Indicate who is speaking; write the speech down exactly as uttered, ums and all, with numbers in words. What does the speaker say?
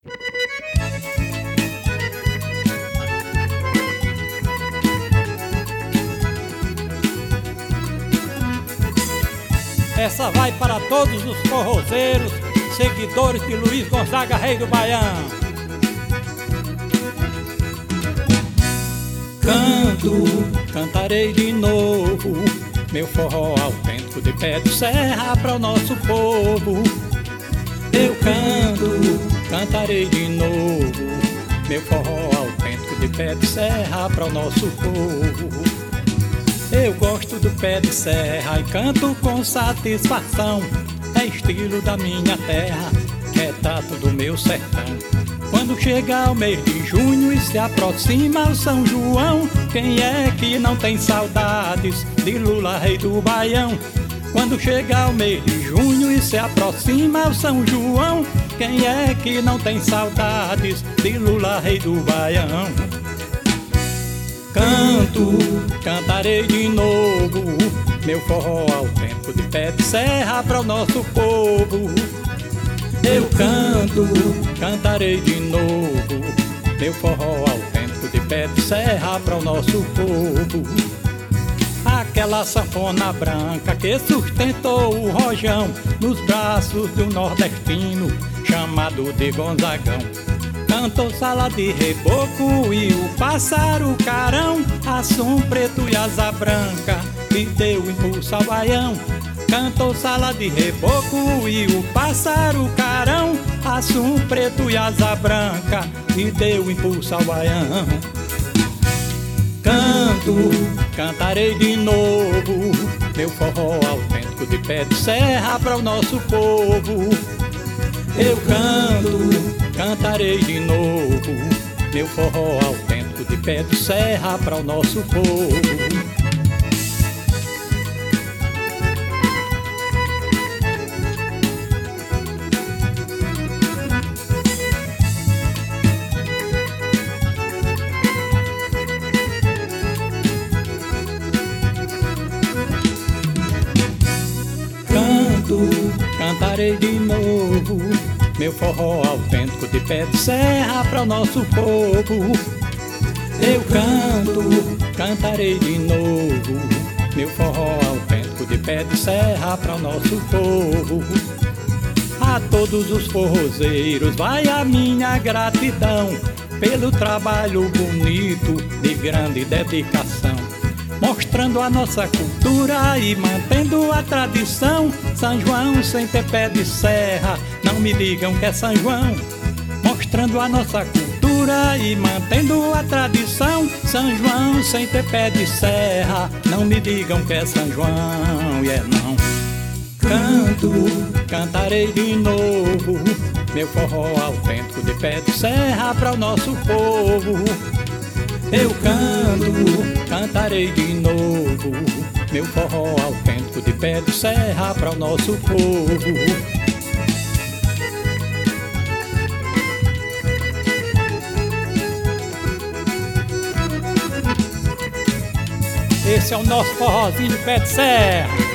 Speaker 1: Essa vai para todos os forrozeiros, seguidores de Luiz Gonzaga, rei do Baião. Canto, cantarei de novo meu forró autêntico de pé de serra para o nosso povo. Eu canto, cantarei de novo meu forró autêntico de pé de serra para o nosso povo. Eu gosto do pé de serra e canto com satisfação. É estilo da minha terra, retrato do meu sertão. Quando chega o mês de junho e se aproxima o São João, quem é que não tem saudades de Lula, rei do Baião? Quando chega o mês de junho e se aproxima o São João, quem é que não tem saudades de Lula, rei do Baião? Canto, cantarei de novo meu forró autêntico de pé de serra para o nosso povo. Eu canto, cantarei de novo meu forró autêntico de pé de serra para o nosso povo. Aquela sanfona branca que sustentou o rojão nos braços do nordestino chamado de Gonzagão. Cantou sala de reboco e o pássaro carão, assum preto e asa branca que deu impulso ao baião. Cantou sala de reboco e o pássaro carão, assum preto e asa branca que deu impulso ao baião. Canto, cantarei de novo meu forró autêntico de pé de serra para o nosso povo. Eu canto, cantarei de novo meu forró autêntico de pé de serra para o nosso povo. Canto, cantarei de novo meu forró autêntico de pé de serra para o nosso povo. Eu canto, cantarei de novo meu forró autêntico de pé de serra para o nosso povo. A todos os forrozeiros vai a minha gratidão pelo trabalho bonito de grande dedicação, mostrando a nossa cultura e mantendo a tradição. São João sem ter pé de serra, não me digam que é São João. Mostrando a nossa cultura e mantendo a tradição. São João sem ter pé de serra, não me digam que é São João, e é não. Canto, cantarei de novo meu forró autêntico de pé de serra para o nosso povo. Eu canto, cantarei de novo meu forró autêntico de pé de serra para o nosso povo. Esse é o nosso forrozinho de pé de serra.